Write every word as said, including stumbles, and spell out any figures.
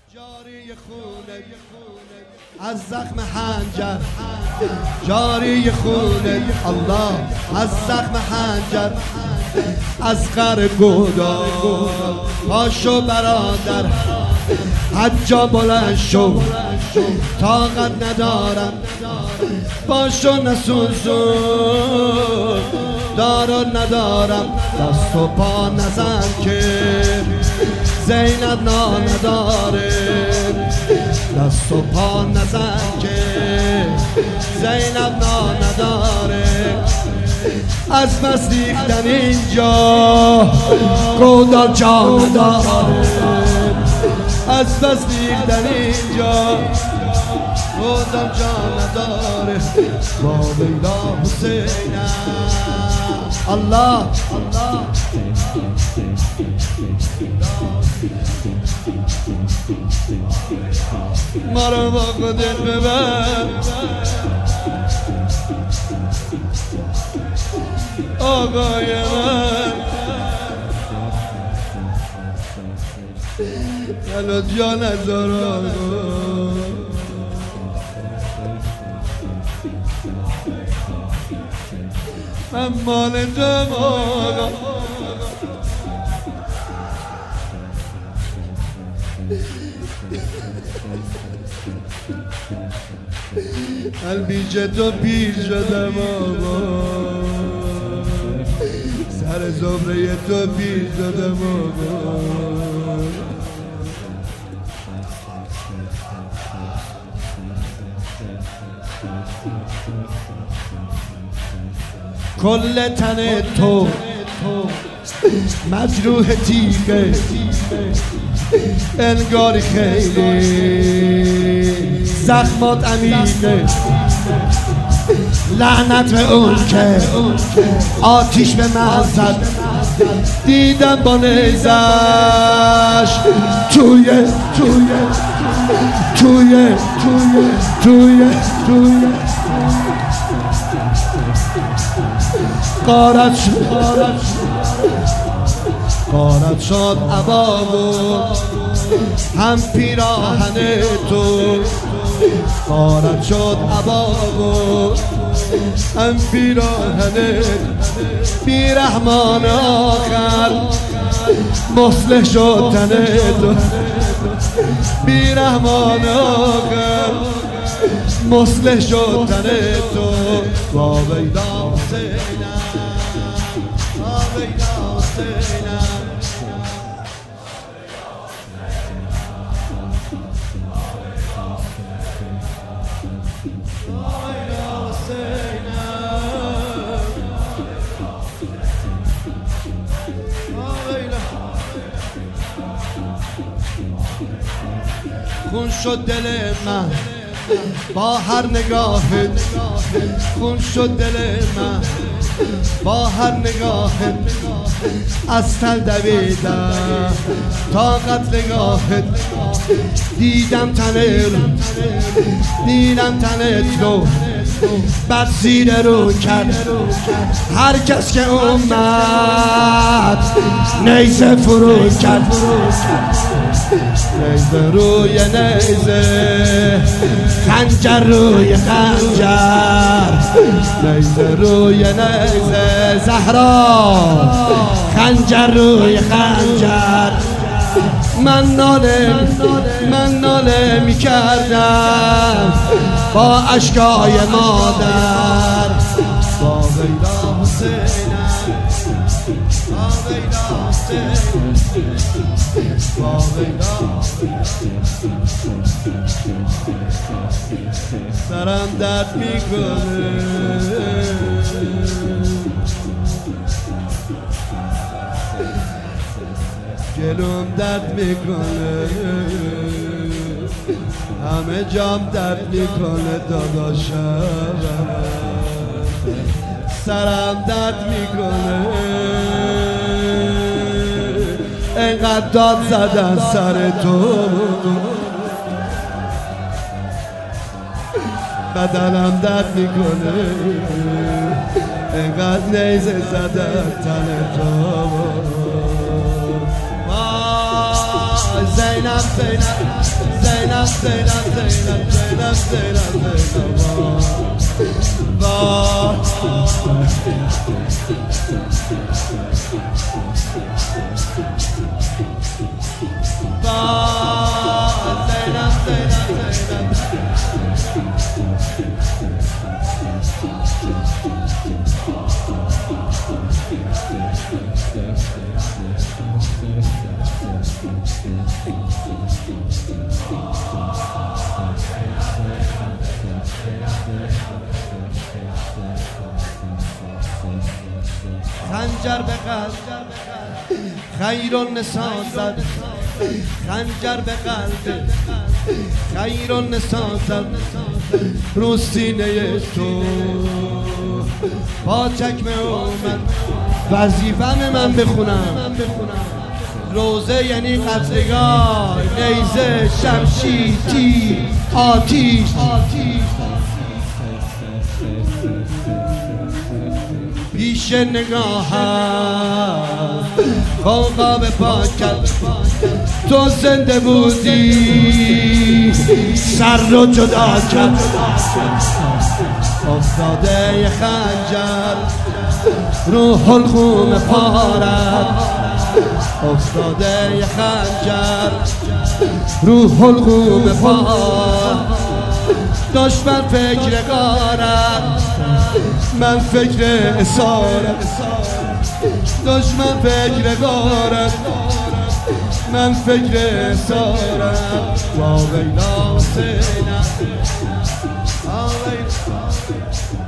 جاری خونه از زخم حنجر، جاری خونه الله از زخم حنجر، از قر گودا پاشو برادر، حجا بلند شو طاقت ندارم، پاشو نسوزون دارو ندارم، دست و پا نزن که زینب نا نداره، دست و پا نزن که زینب نا نداره، از بس ریختن اینجا گودال جا نداره، از بس ریختن اینجا گودال جا نداره، با ویلا حسینم الله الله ما رو با خودت ببر آقای من، دلت جا نذار آقا، من مال تو آقا، البیجه تو پیر شدم آقا، سر زمره تو پیر شدم آقا، کل تن تو مجروح تیغه، انگار خیلی زخمات عمیقه، لعنت به اون که آتیش به من زد، دیدم با نیزش توی توی توی توی توی توی قارت شد قارت شد عبامو هم پیراهن تو، قارت شد عبامو هم پیراهن، بیرحمان آخر مصلح شد تن تو، بیرحمان آخر مصلح شد تن تو، با ویلا حسینم با ویلا حسینم خون شد دل من با هر نگاهت، خون شد دل من با هر نگاهت، از تل دویدم تا قتلگاهت، دیدم تنت دیدم تنت رو بعد زیر رو کرد، هر کس که اومد نیزه فرو کرد، نیزه روی نیزه خنجر روی خنجر، نیزه روی نیزه زهرا خنجر روی خنجر، من ناله من ناله می کردم با اشکای مادر، با ویلا حسینم با ویلا حسینم با ویلا، سرم درد میکنه گلوم درد میکنه، همه جام درد میکنه داداشم، سرم درد میکنه، اینقدر داد زدن سر تو، بدنم درد میکنه، اینقدر نیزه زدن تن تو، زینب زینب زینب زینب زینب زینب زینب زینب وای زینب زینب زینب خنجر به قلب خیر النساء زد خنجر به قلب خیر النساء زد رو سینه تو با چکمه اومد وظیفم من بخونم روزه یعنی قتلگاه نیزه شمشیر تیر آتیش پیش نگاهم قوقاب پاکت تو زنده بودی سر رو جدا کرد افتاده خنجر رو حلقوم پارم افتاده خنجر رو حلقوم پارم دشمن فکر غارت من فکر اسارت دشمن فکر غارت من فکر اسارت وا ویلا سینم